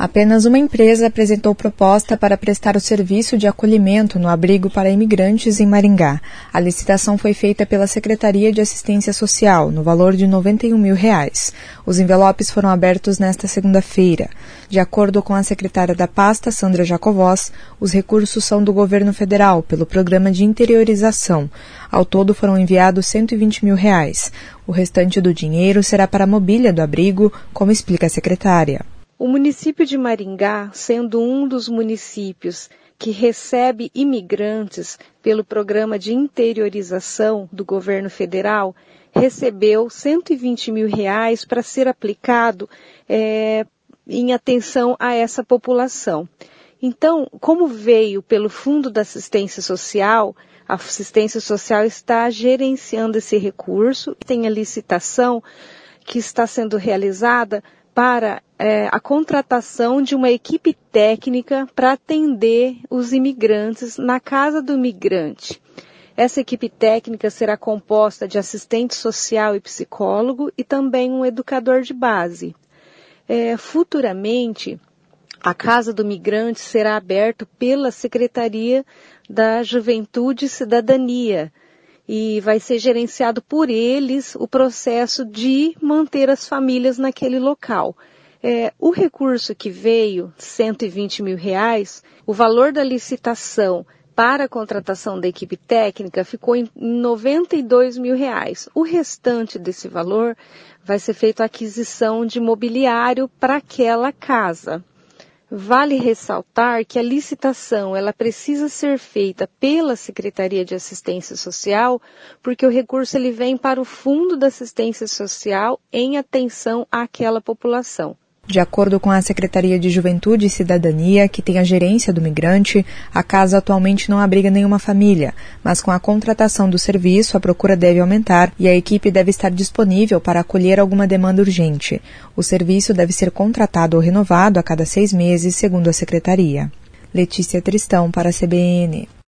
Apenas uma empresa apresentou proposta para prestar o serviço de acolhimento no abrigo para imigrantes em Maringá. A licitação foi feita pela Secretaria de Assistência Social, no valor de R$ 91 mil. Os envelopes foram abertos nesta segunda-feira. De acordo com a secretária da pasta, Sandra Jacovós, os recursos são do governo federal, pelo programa de interiorização. Ao todo foram enviados R$ 120 mil. O restante do dinheiro será para a mobília do abrigo, como explica a secretária. O município de Maringá, sendo um dos municípios que recebe imigrantes pelo programa de interiorização do governo federal, recebeu R$ 120 mil para ser aplicado em atenção a essa população. Então, como veio pelo Fundo da Assistência Social, a Assistência Social está gerenciando esse recurso, tem a licitação que está sendo realizada para a contratação de uma equipe técnica para atender os imigrantes na casa do migrante. Essa equipe técnica será composta de assistente social e psicólogo e também um educador de base. Futuramente, a Casa do Migrante será aberta pela Secretaria da Juventude e Cidadania e vai ser gerenciado por eles o processo de manter as famílias naquele local. O recurso que veio, R$ 120 mil, o valor da licitação para a contratação da equipe técnica ficou em R$ 92 mil. O restante desse valor vai ser feita a aquisição de mobiliário para aquela casa. Vale ressaltar que a licitação ela precisa ser feita pela Secretaria de Assistência Social, porque o recurso ele vem para o Fundo da Assistência Social em atenção àquela população. De acordo com a Secretaria de Juventude e Cidadania, que tem a gerência do migrante, a casa atualmente não abriga nenhuma família, mas com a contratação do serviço, a procura deve aumentar e a equipe deve estar disponível para acolher alguma demanda urgente. O serviço deve ser contratado ou renovado a cada 6 meses, segundo a Secretaria. Letícia Tristão, para a CBN.